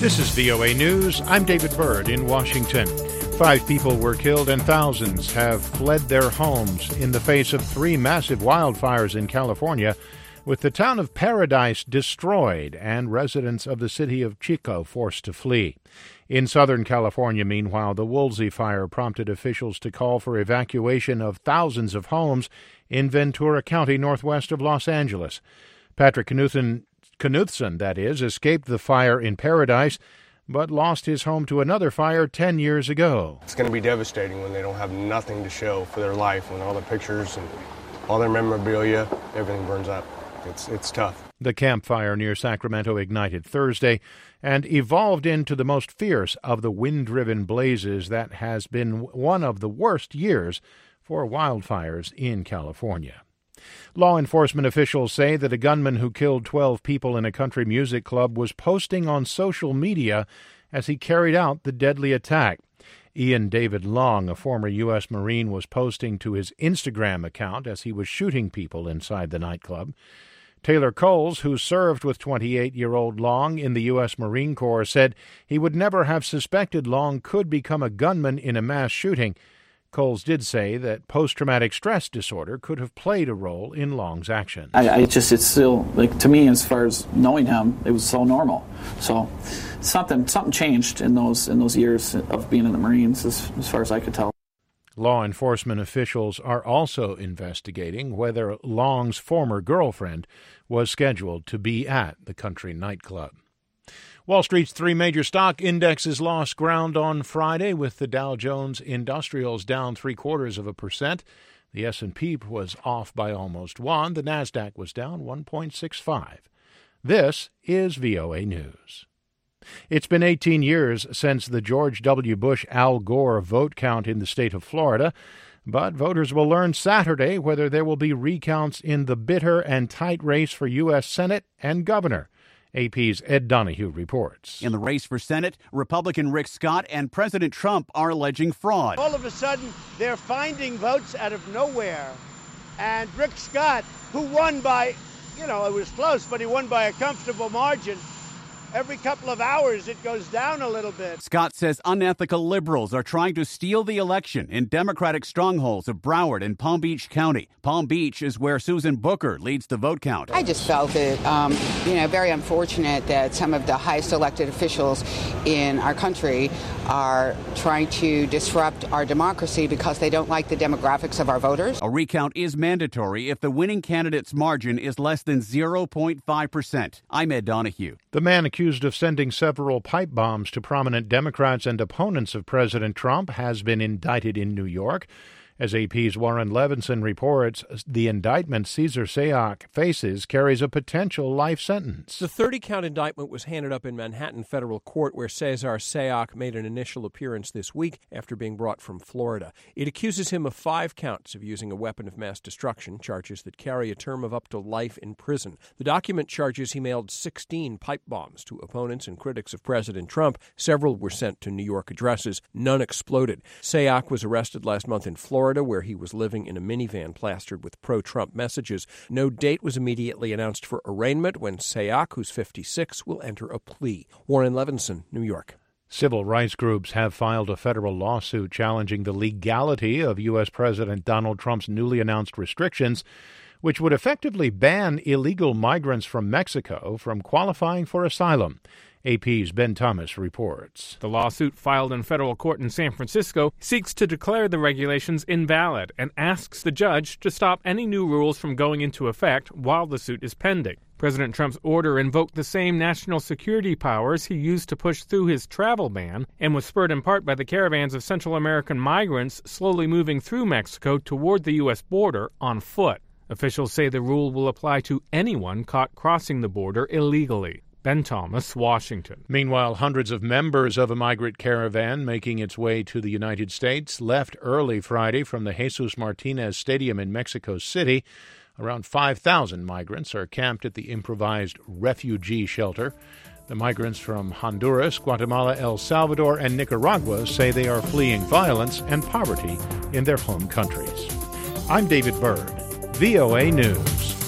This is VOA News. I'm David Byrd in Washington. 5 people were killed and thousands have fled their homes in the face of 3 massive wildfires in California, with the town of Paradise destroyed and residents of the city of Chico forced to flee. In Southern California, meanwhile, the Woolsey fire prompted officials to call for evacuation of thousands of homes in Ventura County, northwest of Los Angeles. Patrick Knuthson, that is, escaped the fire in Paradise, but lost his home to another fire 10 years ago. It's going to be devastating when they don't have nothing to show for their life, when all their pictures and all their memorabilia, everything burns up. It's tough. The campfire near Sacramento ignited Thursday and evolved into the most fierce of the wind-driven blazes that has been one of the worst years for wildfires in California. Law enforcement officials say that a gunman who killed 12 people in a country music club was posting on social media as he carried out the deadly attack. Ian David Long, a former U.S. Marine, was posting to his Instagram account as he was shooting people inside the nightclub. Taylor Coles, who served with 28-year-old Long in the U.S. Marine Corps, said he would never have suspected Long could become a gunman in a mass shooting. Coles did say that post-traumatic stress disorder could have played a role in Long's actions. It's still, to me, as far as knowing him, it was so normal. So something changed in those years of being in the Marines, as far as I could tell. Law enforcement officials are also investigating whether Long's former girlfriend was scheduled to be at the country nightclub. Wall Street's 3 major stock indexes lost ground on Friday, with the Dow Jones Industrials down 0.75%. The S&P was off by almost 1%. The Nasdaq was down 1.65%. This is VOA News. It's been 18 years since the George W. Bush-Al Gore vote count in the state of Florida, but voters will learn Saturday whether there will be recounts in the bitter and tight race for U.S. Senate and governor. AP's Ed Donahue reports. In the race for Senate, Republican Rick Scott and President Trump are alleging fraud. All of a sudden, they're finding votes out of nowhere. And Rick Scott, who won by, it was close, but he won by a comfortable margin. Every couple of hours, it goes down a little bit. Scott says unethical liberals are trying to steal the election in Democratic strongholds of Broward and Palm Beach County. Palm Beach is where Susan Booker leads the vote count. I just felt it, very unfortunate that some of the highest elected officials in our country are trying to disrupt our democracy because they don't like the demographics of our voters. A recount is mandatory if the winning candidate's margin is less than 0.5%. I'm Ed Donahue. The man accused of sending several pipe bombs to prominent Democrats and opponents of President Trump has been indicted in New York. As AP's Warren Levinson reports, the indictment Cesar Sayoc faces carries a potential life sentence. The 30-count indictment was handed up in Manhattan federal court, where Cesar Sayoc made an initial appearance this week after being brought from Florida. It accuses him of 5 counts of using a weapon of mass destruction, charges that carry a term of up to life in prison. The document charges he mailed 16 pipe bombs to opponents and critics of President Trump. Several were sent to New York addresses. None exploded. Sayoc was arrested last month in Florida, where he was living in a minivan plastered with pro-Trump messages. No date was immediately announced for arraignment when Sayoc, who's 56, will enter a plea. Warren Levinson, New York. Civil rights groups have filed a federal lawsuit challenging the legality of U.S. President Donald Trump's newly announced restrictions, which would effectively ban illegal migrants from Mexico from qualifying for asylum. AP's Ben Thomas reports. The lawsuit filed in federal court in San Francisco seeks to declare the regulations invalid and asks the judge to stop any new rules from going into effect while the suit is pending. President Trump's order invoked the same national security powers he used to push through his travel ban and was spurred in part by the caravans of Central American migrants slowly moving through Mexico toward the U.S. border on foot. Officials say the rule will apply to anyone caught crossing the border illegally. Ben Thomas, Washington. Meanwhile, hundreds of members of a migrant caravan making its way to the United States left early Friday from the Jesus Martinez Stadium in Mexico City. Around 5,000 migrants are camped at the improvised refugee shelter. The migrants from Honduras, Guatemala, El Salvador, and Nicaragua say they are fleeing violence and poverty in their home countries. I'm David Byrd, VOA News.